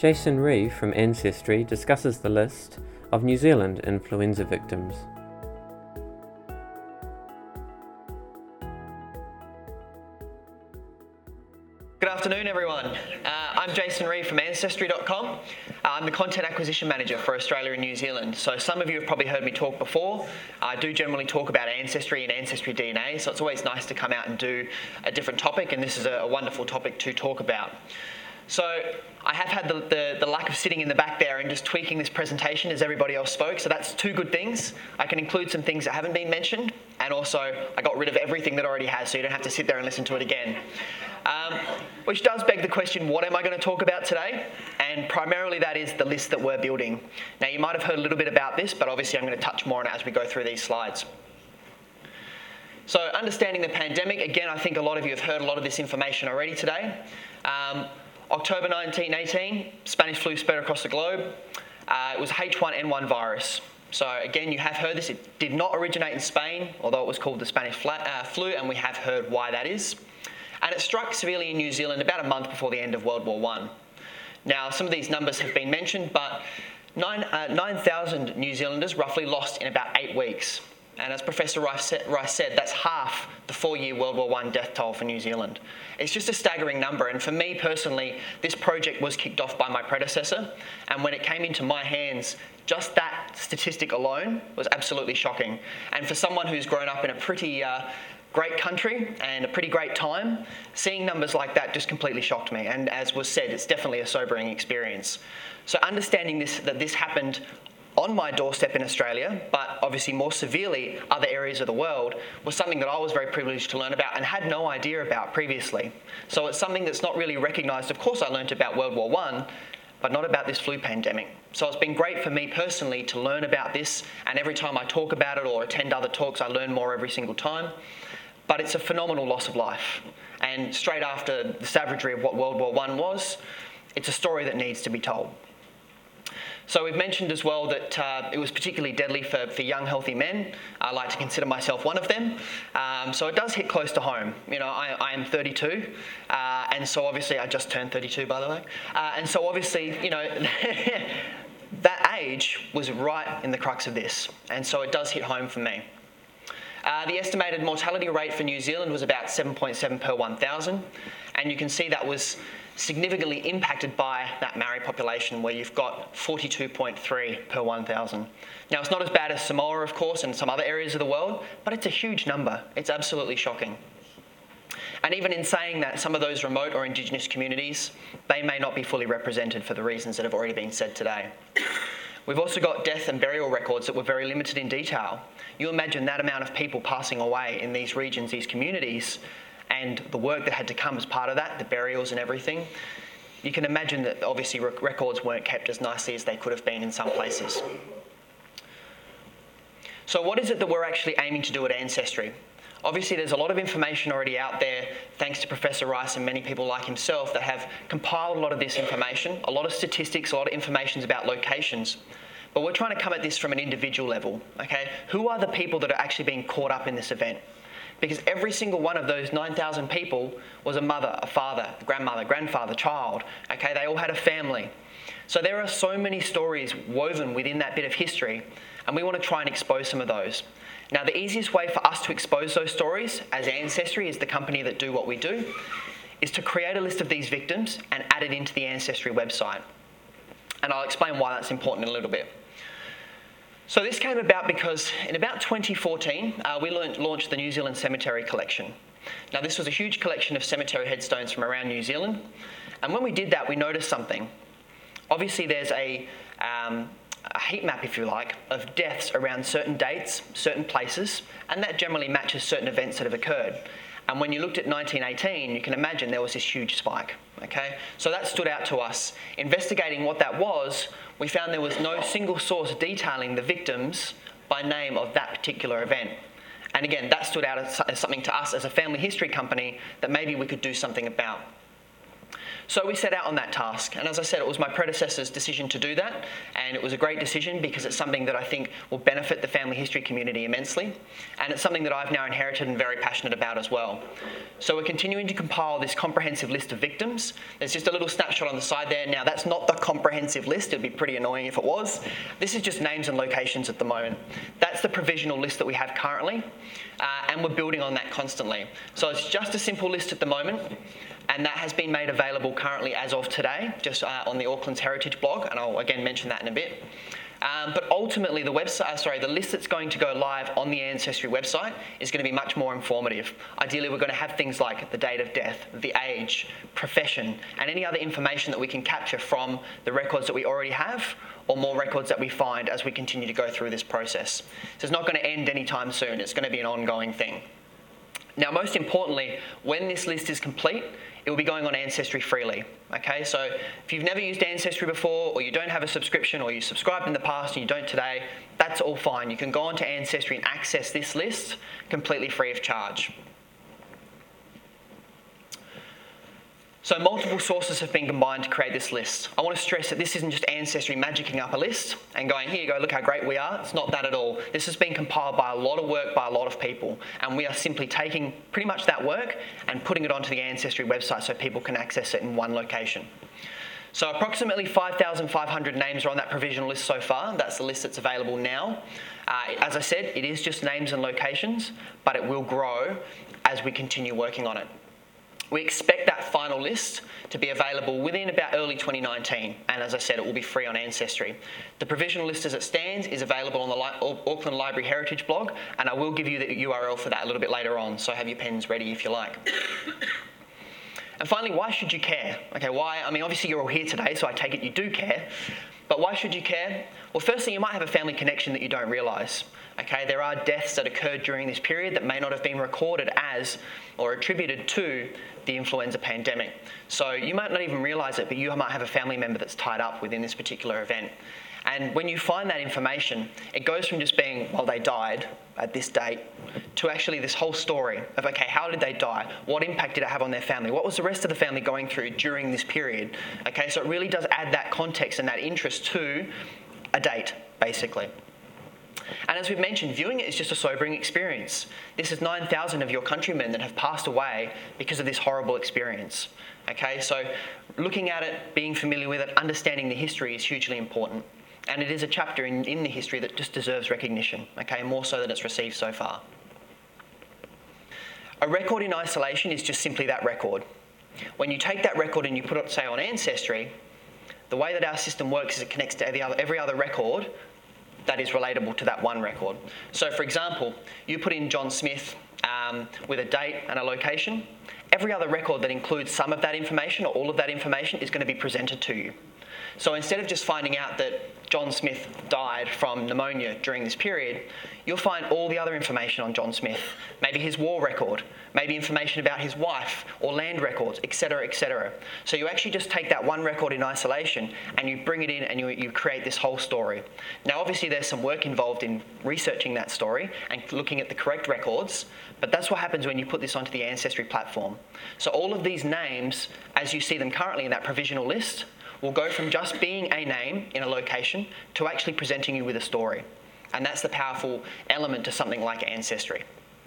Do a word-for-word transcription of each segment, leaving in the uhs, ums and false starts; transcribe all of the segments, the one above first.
Jason Reeve from Ancestry discusses the list of New Zealand influenza victims. Good afternoon, everyone. Uh, I'm Jason Reeve from Ancestry dot com. Uh, I'm the Content Acquisition Manager for Australia and New Zealand. So some of you have probably heard me talk before. I do generally talk about ancestry and ancestry D N A, so it's always nice to come out and do a different topic, and this is a, a wonderful topic to talk about. So I have had the, the, the luck of sitting in the back there and just tweaking this presentation as everybody else spoke, so that's two good things. I can include some things that haven't been mentioned, and also I got rid of everything that already has, so you don't have to sit there and listen to it again. Um, which does beg the question, what am I going to talk about today? And primarily that is the list that we're building. Now you might have heard a little bit about this, but obviously I'm going to touch more on it as we go through these slides. So understanding the pandemic, again, I think a lot of you have heard a lot of this information already today. Um, October nineteen eighteen, Spanish flu spread across the globe. Uh, it was H one N one virus. So again, you have heard this. It did not originate in Spain, although it was called the Spanish uh, flu, and we have heard why that is. And it struck severely in New Zealand about a month before the end of World War One. Now, some of these numbers have been mentioned, but nine thousand uh, New Zealanders roughly lost in about eight weeks. And as Professor Rice said, that's half the four-year World War One death toll for New Zealand. It's just a staggering number, and for me personally, this project was kicked off by my predecessor, and when it came into my hands, just that statistic alone was absolutely shocking. And for someone who's grown up in a pretty uh, great country and a pretty great time, seeing numbers like that just completely shocked me, and as was said, it's definitely a sobering experience. So understanding this, that this happened on my doorstep in Australia, but obviously more severely other areas of the world, was something that I was very privileged to learn about and had no idea about previously. So it's something that's not really recognised. Of course I learnt about World War One, but not about this flu pandemic. So it's been great for me personally to learn about this, and every time I talk about it or attend other talks, I learn more every single time. But it's a phenomenal loss of life. And straight after the savagery of what World War One was, it's a story that needs to be told. So we've mentioned as well that uh, it was particularly deadly for, for young, healthy men. I like to consider myself one of them. Um, so it does hit close to home. You know, I, I am thirty-two, uh, and so obviously, I just turned thirty-two, by the way. Uh, and so obviously, you know, that age was right in the crux of this. And so it does hit home for me. Uh, the estimated mortality rate for New Zealand was about seven point seven per one thousand, and you can see that was significantly impacted by that Maori population, where you've got forty-two point three per one thousand. Now, it's not as bad as Samoa, of course, and some other areas of the world, but it's a huge number. It's absolutely shocking. And even in saying that, some of those remote or Indigenous communities, they may not be fully represented for the reasons that have already been said today. We've also got death and burial records that were very limited in detail. You imagine that amount of people passing away in these regions, these communities, and the work that had to come as part of that, the burials and everything. You can imagine that obviously rec- records weren't kept as nicely as they could have been in some places. So what is it that we're actually aiming to do at Ancestry? Obviously there's a lot of information already out there, thanks to Professor Rice and many people like himself that have compiled a lot of this information, a lot of statistics, a lot of information about locations. But we're trying to come at this from an individual level, okay? Who are the people that are actually being caught up in this event? Because every single one of those nine thousand people was a mother, a father, a grandmother, grandfather, child, okay? They all had a family. So there are so many stories woven within that bit of history, and we want to try and expose some of those. Now, the easiest way for us to expose those stories as Ancestry, as the company that do what we do, is to create a list of these victims and add it into the Ancestry website. And I'll explain why that's important in a little bit. So this came about because in about twenty fourteen, uh, we launched the New Zealand Cemetery Collection. Now, this was a huge collection of cemetery headstones from around New Zealand. And when we did that, we noticed something. Obviously, there's a, um, a heat map, if you like, of deaths around certain dates, certain places, and that generally matches certain events that have occurred. And when you looked at nineteen eighteen, you can imagine there was this huge spike, okay? So that stood out to us. Investigating what that was, we found there was no single source detailing the victims by name of that particular event. And again, that stood out as something to us as a family history company that maybe we could do something about. So we set out on that task, and as I said, it was my predecessor's decision to do that, and it was a great decision because it's something that I think will benefit the family history community immensely, and it's something that I've now inherited and very passionate about as well. So we're continuing to compile this comprehensive list of victims. There's just a little snapshot on the side there. Now that's not the comprehensive list, it'd be pretty annoying if it was. This is just names and locations at the moment. That's the provisional list that we have currently, uh, and we're building on that constantly. So it's just a simple list at the moment, and that has been made available currently as of today, just uh, on the Auckland's Heritage blog, and I'll again mention that in a bit. Um, but ultimately, the website, uh, sorry, the list that's going to go live on the Ancestry website is going to be much more informative. Ideally, we're going to have things like the date of death, the age, profession, and any other information that we can capture from the records that we already have, or more records that we find as we continue to go through this process. So it's not going to end anytime soon. It's going to be an ongoing thing. Now, most importantly, when this list is complete, it will be going on Ancestry freely. Okay, so if you've never used Ancestry before, or you don't have a subscription, or you subscribed in the past and you don't today, that's all fine. You can go onto Ancestry and access this list completely free of charge. So multiple sources have been combined to create this list. I want to stress that this isn't just Ancestry magicking up a list and going, here you go, look how great we are. It's not that at all. This has been compiled by a lot of work by a lot of people, and we are simply taking pretty much that work and putting it onto the Ancestry website so people can access it in one location. So approximately five thousand five hundred names are on that provisional list so far. That's the list that's available now. Uh, as I said, it is just names and locations, but it will grow as we continue working on it. We expect that final list to be available within about early twenty nineteen, and as I said, it will be free on Ancestry. The provisional list as it stands is available on the Li- Auckland Library Heritage blog, and I will give you the U R L for that a little bit later on, so have your pens ready if you like. And finally, why should you care? Okay, why? I mean, obviously you're all here today, so I take it you do care, but why should you care? Well, firstly, you might have a family connection that you don't realise. Okay, there are deaths that occurred during this period that may not have been recorded as or attributed to the influenza pandemic. So you might not even realise it, but you might have a family member that's tied up within this particular event. And when you find that information, it goes from just being, well, they died at this date, to actually this whole story of, okay, how did they die? What impact did it have on their family? What was the rest of the family going through during this period? Okay, so it really does add that context and that interest to a date, basically. And as we've mentioned, viewing it is just a sobering experience. This is nine thousand of your countrymen that have passed away because of this horrible experience. Okay, so looking at it, being familiar with it, understanding the history is hugely important. And it is a chapter in, in the history that just deserves recognition, okay, more so than it's received so far. A record in isolation is just simply that record. When you take that record and you put it, say, on Ancestry, the way that our system works is it connects to every other, every other record that is relatable to that one record. So for example, you put in John Smith um, with a date and a location, every other record that includes some of that information or all of that information is going to be presented to you. So instead of just finding out that John Smith died from pneumonia during this period, you'll find all the other information on John Smith, maybe his war record, maybe information about his wife or land records, et cetera, et cetera. So you actually just take that one record in isolation and you bring it in and you, you create this whole story. Now obviously there's some work involved in researching that story and looking at the correct records, but that's what happens when you put this onto the Ancestry platform. So all of these names, as you see them currently in that provisional list, will go from just being a name in a location to actually presenting you with a story. And that's the powerful element to something like Ancestry.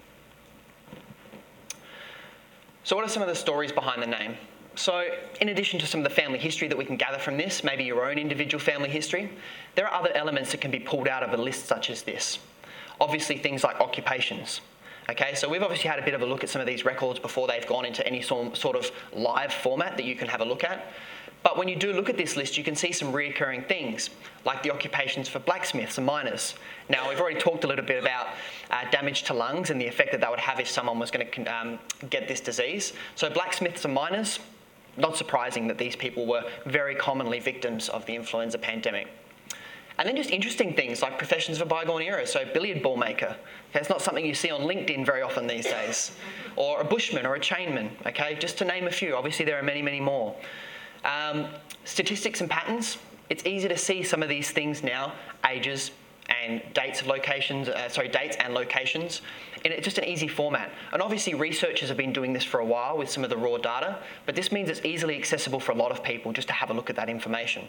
So what are some of the stories behind the name? So in addition to some of the family history that we can gather from this, maybe your own individual family history, there are other elements that can be pulled out of a list such as this. Obviously things like occupations. Okay, so we've obviously had a bit of a look at some of these records before they've gone into any sort of live format that you can have a look at. But when you do look at this list, you can see some reoccurring things, like the occupations for blacksmiths and miners. Now, we've already talked a little bit about uh, damage to lungs and the effect that that would have if someone was going to um, get this disease. So blacksmiths and miners, not surprising that these people were very commonly victims of the influenza pandemic. And then just interesting things like professions of a bygone era, so billiard ball maker. Okay, it's not something you see on LinkedIn very often these days. Or a bushman or a chainman, okay, just to name a few. Obviously there are many, many more. Um, statistics and patterns, it's easy to see some of these things now, ages and dates of locations, uh, sorry, dates and locations in just an easy format. And obviously researchers have been doing this for a while with some of the raw data, but this means it's easily accessible for a lot of people just to have a look at that information.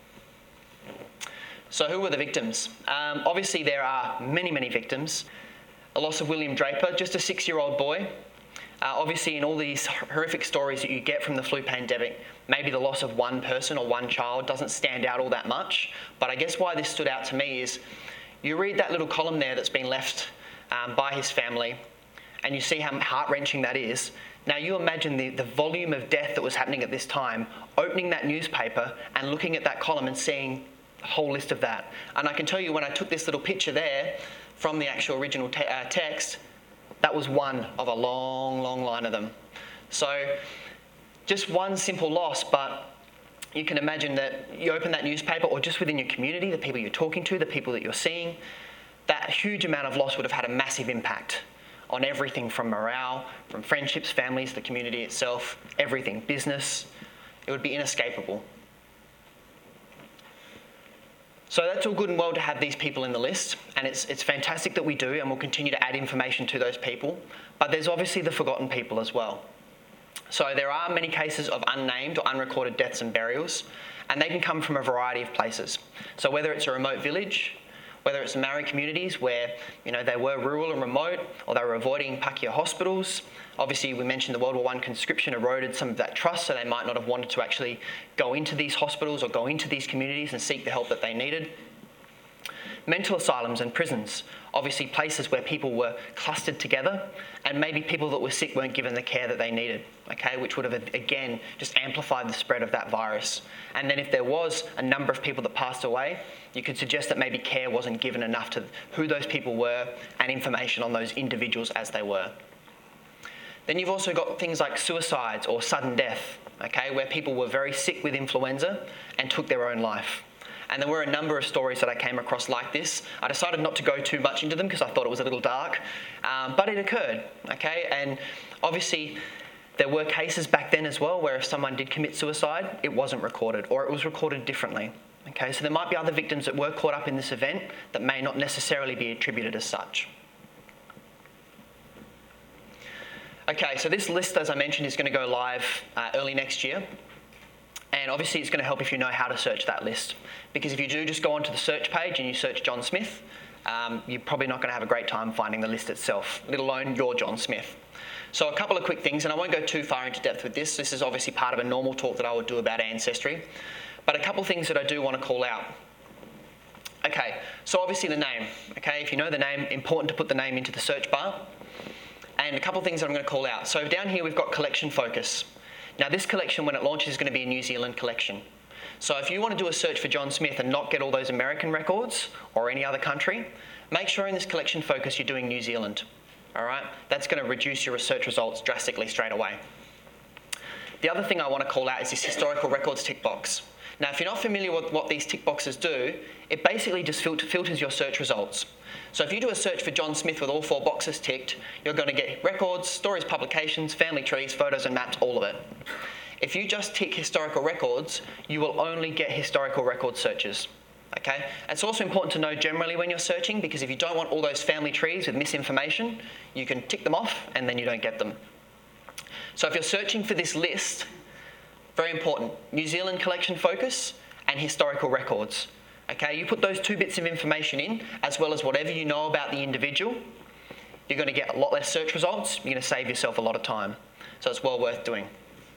So who were the victims? Um, obviously there are many, many victims. The loss of William Draper, just a six-year-old boy. Uh, obviously in all these horrific stories that you get from the flu pandemic, maybe the loss of one person or one child doesn't stand out all that much, but I guess why this stood out to me is you read that little column there that's been left um, by his family, and you see how heart-wrenching that is. Now you imagine the, the volume of death that was happening at this time, opening that newspaper and looking at that column and seeing the whole list of that. And I can tell you when I took this little picture there from the actual original te- uh, text, that was one of a long, long line of them. So just one simple loss, but you can imagine that you open that newspaper or just within your community, the people you're talking to, the people that you're seeing, that huge amount of loss would have had a massive impact on everything from morale, from friendships, families, the community itself, everything, business. It would be inescapable. So that's all good and well to have these people in the list, and it's it's fantastic that we do, and we'll continue to add information to those people, but there's obviously the forgotten people as well. So there are many cases of unnamed or unrecorded deaths and burials, and they can come from a variety of places. So whether it's a remote village, whether it's Maori communities where, you know, they were rural and remote, or they were avoiding Pakeha hospitals. Obviously, we mentioned the World War One conscription eroded some of that trust, so they might not have wanted to actually go into these hospitals or go into these communities and seek the help that they needed. Mental asylums and prisons, obviously places where people were clustered together, and maybe people that were sick weren't given the care that they needed, okay, which would have, again, just amplified the spread of that virus. And then if there was a number of people that passed away, you could suggest that maybe care wasn't given enough to who those people were and information on those individuals as they were. Then you've also got things like suicides or sudden death, okay, where people were very sick with influenza and took their own life. And there were a number of stories that I came across like this. I decided not to go too much into them because I thought it was a little dark, um, but it occurred, okay? And obviously there were cases back then as well where if someone did commit suicide, it wasn't recorded, or it was recorded differently, okay? So there might be other victims that were caught up in this event that may not necessarily be attributed as such. Okay, so this list, as I mentioned, is going to go live uh, early next year. And obviously it's going to help if you know how to search that list. Because if you do just go onto the search page and you search John Smith, um, you're probably not going to have a great time finding the list itself, let alone your John Smith. So a couple of quick things, and I won't go too far into depth with this. This is obviously part of a normal talk that I would do about ancestry. But a couple of things that I do want to call out. Okay, so obviously the name. Okay, if you know the name, important to put the name into the search bar. And a couple of things that I'm going to call out. So down here we've got collection focus. Now this collection, when it launches, is going to be a New Zealand collection. So if you want to do a search for John Smith and not get all those American records or any other country, make sure in this collection focus you're doing New Zealand. All right? That's going to reduce your search results drastically straight away. The other thing I want to call out is this historical records tick box. Now if you're not familiar with what these tick boxes do, it basically just filter, filters your search results. So if you do a search for John Smith with all four boxes ticked, you're going to get records, stories, publications, family trees, photos and maps, all of it. If you just tick historical records, you will only get historical record searches. Okay? It's also important to know generally when you're searching, because if you don't want all those family trees with misinformation, you can tick them off and then you don't get them. So if you're searching for this list, very important, New Zealand collection focus and historical records. Okay, you put those two bits of information in, as well as whatever you know about the individual, you're going to get a lot less search results, you're going to save yourself a lot of time. So it's well worth doing.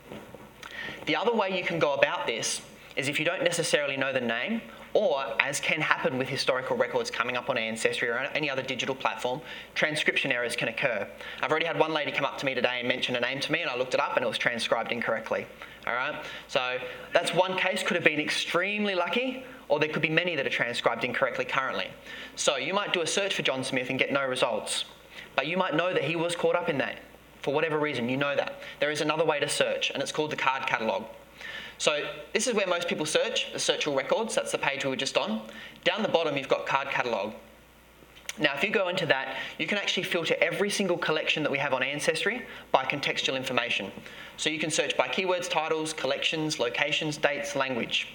The other way you can go about this is if you don't necessarily know the name, or as can happen with historical records coming up on Ancestry or any other digital platform, transcription errors can occur. I've already had one lady come up to me today and mention a name to me, and I looked it up and it was transcribed incorrectly. All right, so that's one case, could have been extremely lucky, or there could be many that are transcribed incorrectly currently. So you might do a search for John Smith and get no results, but you might know that he was caught up in that. For whatever reason, you know that. There is another way to search, and it's called the card catalogue. So this is where most people search, the search all records, that's the page we were just on. Down the bottom, you've got card catalogue. Now, if you go into that, you can actually filter every single collection that we have on Ancestry by contextual information. So you can search by keywords, titles, collections, locations, dates, language.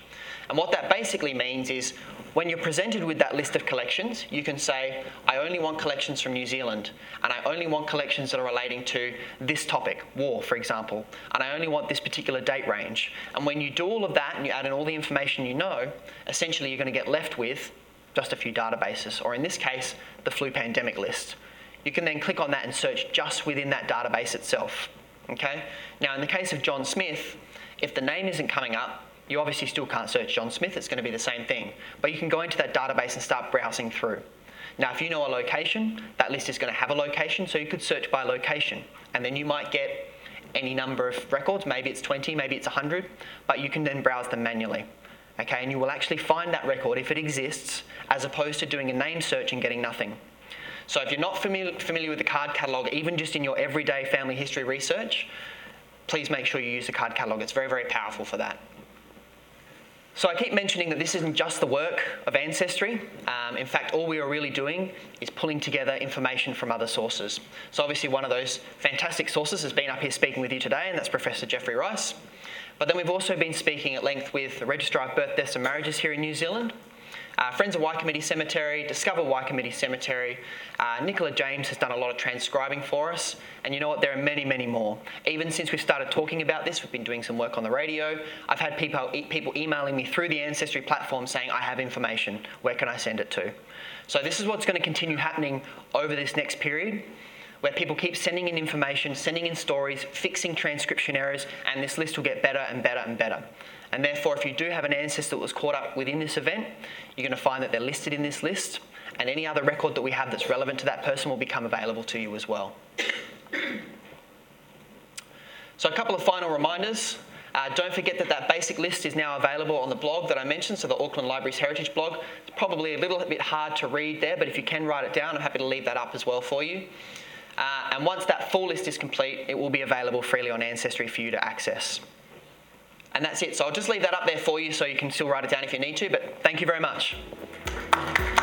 And what that basically means is when you're presented with that list of collections, you can say, I only want collections from New Zealand, and I only want collections that are relating to this topic, war, for example, and I only want this particular date range. And when you do all of that and you add in all the information you know, essentially you're going to get left with just a few databases, or in this case, the flu pandemic list. You can then click on that and search just within that database itself. Okay? Now, in the case of John Smith, if the name isn't coming up, you obviously still can't search John Smith, it's going to be the same thing. But you can go into that database and start browsing through. Now, if you know a location, that list is going to have a location, so you could search by location. And then you might get any number of records, maybe it's twenty, maybe it's one hundred, but you can then browse them manually. Okay, and you will actually find that record if it exists, as opposed to doing a name search and getting nothing. So if you're not familiar, familiar with the card catalogue, even just in your everyday family history research, please make sure you use the card catalogue. It's very, very powerful for that. So I keep mentioning that this isn't just the work of Ancestry. Um, in fact, all we are really doing is pulling together information from other sources. So obviously one of those fantastic sources has been up here speaking with you today, and that's Professor Geoffrey Rice. But then we've also been speaking at length with the Registrar of Birth, Deaths and Marriages here in New Zealand, Uh, Friends of Waikimete Cemetery, Discover Waikimete Cemetery. Uh, Nicola James has done a lot of transcribing for us, and you know what, there are many, many more. Even since we've started talking about this, we've been doing some work on the radio. I've had people, e- people emailing me through the Ancestry platform saying, I have information, where can I send it to? So this is what's going to continue happening over this next period, where people keep sending in information, sending in stories, fixing transcription errors, and this list will get better and better and better. And therefore, if you do have an ancestor that was caught up within this event, you're going to find that they're listed in this list, and any other record that we have that's relevant to that person will become available to you as well. So a couple of final reminders. Uh, don't forget that that basic list is now available on the blog that I mentioned, so the Auckland Libraries Heritage blog. It's probably a little bit hard to read there, but if you can write it down, I'm happy to leave that up as well for you. Uh, and once that full list is complete, it will be available freely on Ancestry for you to access. And that's it. So I'll just leave that up there for you so you can still write it down if you need to, but thank you very much.